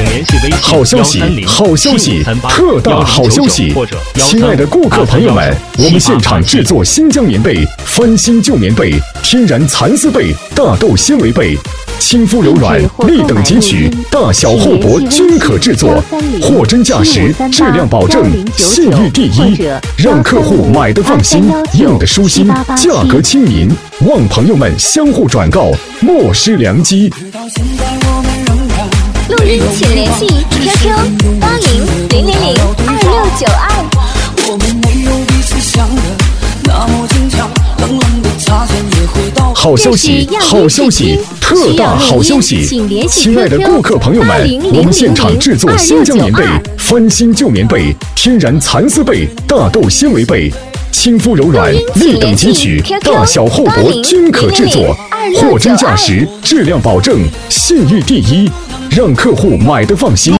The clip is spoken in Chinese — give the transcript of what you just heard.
好消息，好消息，特大好消息！亲爱的顾客朋友们，我们现场制作新疆棉被，翻新旧棉被，天然蚕丝被、大豆纤维被。 亲肤柔软，立等级取，大小厚薄均可制作，货真价实，质量保证，信誉第一，让客户买得放心，用得舒心，价格亲民，望朋友们相互转告，莫失良机。 录音请联系 QQ8000002692。我们没有彼此想的那么坚强，冷冷的擦肩也会到。 好消息，好消息，特大好消息！亲爱的顾客朋友们，我们现场制作新疆棉被，翻新旧棉被，天然蚕丝被、大豆纤维被，亲肤柔软，立等级取，大小厚薄均可制作，货真价实，质量保证，信誉第一，让客户买得放心。